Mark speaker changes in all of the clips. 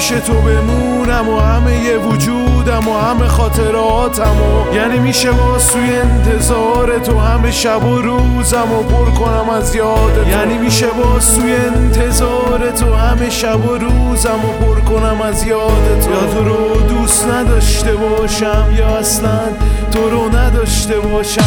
Speaker 1: پیش تو بمونم و همه وجودم و همه خاطراتم یعنی میشه واسوی انتظار تو همه شب و روزم و پر کنم از یاد تو. یعنی میشه واسوی انتظار تو همه شب و روزم و پر کنم از یاد تو. یا تو رو دوست نداشته باشم یا اصلا تو رو نداشته باشم.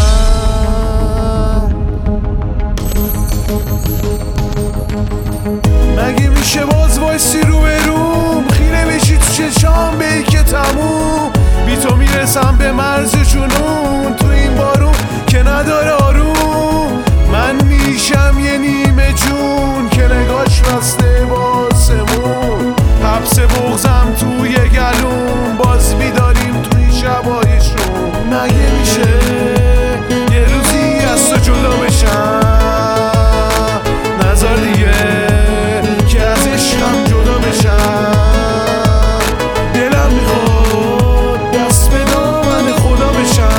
Speaker 1: مگه میشه باز وایسی رو به روم خیره بشی تو چشام به که تموم بی تو میرسم به مرز جنون تو این بارون که نداره آروم. من میشم یه نیمه جون که نگاش بسته باسمون حبس بغزم توی گلوم باز بیداریم تو این شبایشون. مگه میشه یه روزی از تو جدا بشم نظر دیگه که از عشقم جدا بشم. دلم میخواد دست به دامن خدا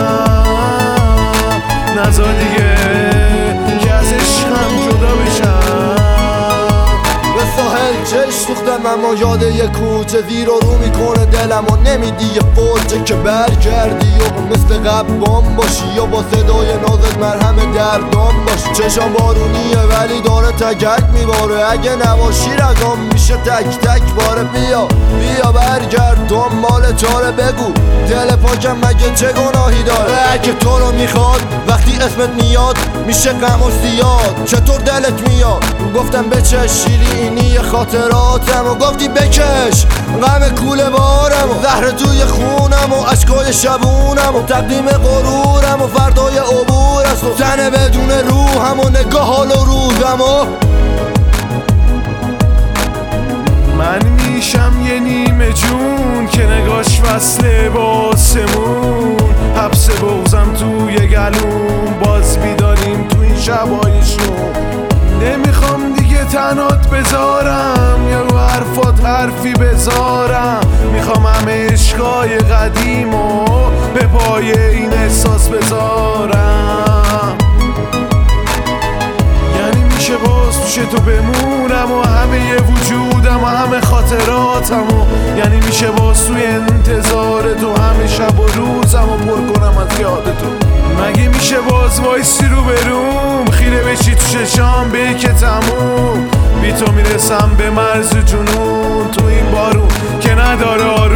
Speaker 1: بشم نظر دیگه که از عشقم جدا بشم.
Speaker 2: به ساحل چش سوختم اما یاد یه کوچه زیر و رو میکنه دلم و نمیدی یه فرچه که برگردی و مثل قبل بام باشی یا با صدای نازت مرهم دردام باشی. چشم بارونیه ولی داره تگک میباره اگه نباشی رگام میشه تک تک باره. بیا برگرد دنبال چاره بگو دل پاکم مگه چه گناهی داره. اگه تو رو میخواد وقتی اسمت میاد میشه غم و زیاد. چطور دلت میاد گفتم بچش شیرینی خاطراتم و گفتی بکش غم کوله بارم و زهر توی خونم و عشقای شبونم و تقدیم غرورم و فردای عبور است و زن بدون روحم و نگاه حال و روزم و
Speaker 1: من میشم یه نیمه جون که نگاش وصله باسمون حبس بغزم توی گلوم باز بیداریم تو این شبایشون. نمیخوام دیگه تنات بذارم یا رو حرفات حرفی بذارم میخوام همه عشقای قدیم و به پای این احساس بذارم. یعنی میشه باز پیش تو بمونم و همه وجودم و همه خاطراتم یعنی میشه باز توی انتظار تو همه شب و روزم و پر کنم از یاد تو. مگه میشه باز وایسی رو به روم خیره بشی تو چشام به که تموم بی تو میرسم به مرز جنون تو این بارون که نداره